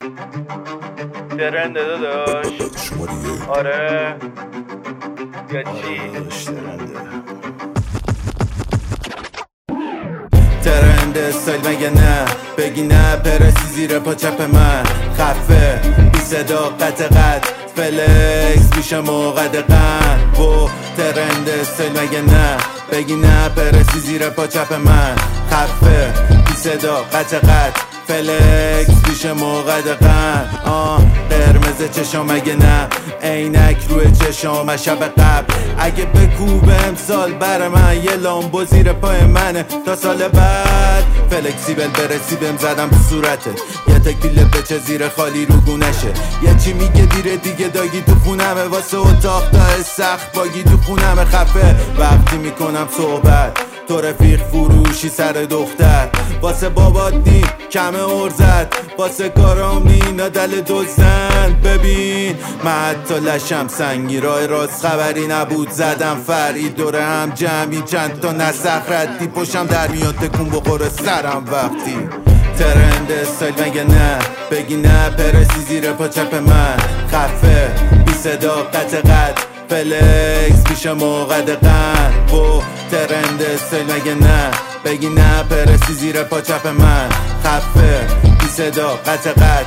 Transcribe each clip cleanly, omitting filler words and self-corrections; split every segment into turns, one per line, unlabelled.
درنده داداش
شما دیگه
آره یا چی؟
ترند استایل مگه نه بگی نه پرسی زیر پا چپ من خفه بی صدا قطع فلکس پیش موقع دقن و ترند استایل مگه نه بگی نه پرسی زیر پا چپ من خفه بی صدا قطع فلکس پیش موقع دقن قرمز چشام مگه نه عینک روی چشام شب قبل اگه بکوبه امسال بر من یه لامبو زیر پای منه تا سال بعد فلکسیبل برسی بهم زدم تو صورتت یه تکیله بچه زیر خالی رو گونشه یه چی میگه دیره دیگه داگی تو خونمه واسه اتاق تا سخت باگی تو خونمه خفه وقتی میکنم صحبت تو رفیق فروشی سر دختر واسه بابات دی کمه ارزد واسه کارام نینا دل دوزن ببین من حتی لشم سنگی راه راست خبری نبود زدم فرعی دوره هم جمعی چند تا نسخ ردی پشم در میاد تکون بخوره سرم وقتی ترند استایل مگه نه بگی نه پرسی زیر پا چپ من خفه بی صدا قطع فلکس پیش موقع دقن و ترند استایل مگه نه بگی نه پرسی زیر پا چپ من خفه بی صدا قطع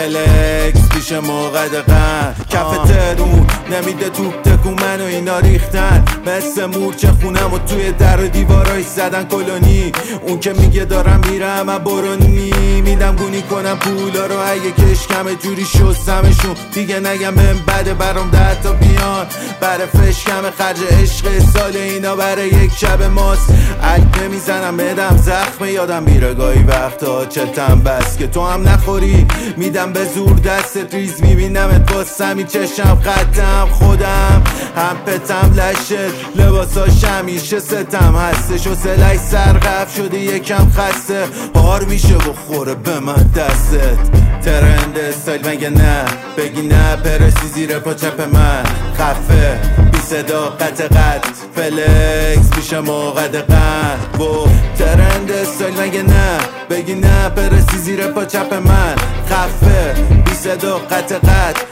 فلکس پیش موقع دقن کف ترون نمیده توپ تکون من و اینا ریختن مثل مورچه خونم و توی در و دیوارای زدن کلونی اون که میگه دارم میرم من برونی میدم گونی کنم پولا رو اگه کشکم جوری شستمشون دیگه نگم بهم بده برام 10 تا بیان برای فشکم خرج عشق سال اینا برای یک شب ماست عد نمیزنم بدم زخم یادم میره گاهی وقتا چتم بس که تو هم نخوری میدم به زور دستت ریز میبینمت با سمی چشم خطم خودم هم پتم لشت لباساش همیشه ستم هستش و سلش سرقف شده یکم خسته هار میشه بخوره به من دستت ترند استایل مگه نه بگی نه پرسی زیر پا چپ من خفه بی صدا قطع فلکس پیش موقع دقن و ترند استایل مگه نه بگی نه پرسی زیر پا چپ من خفه بی صدا قطع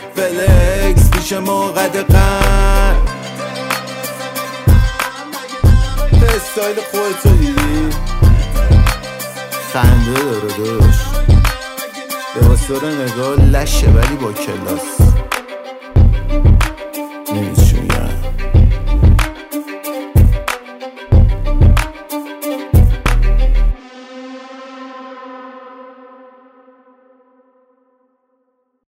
فلکس پیش موقع دقن استایل خودتو دیدی خنده داره داشت لباس داره نگاه لشه ولی با کلاس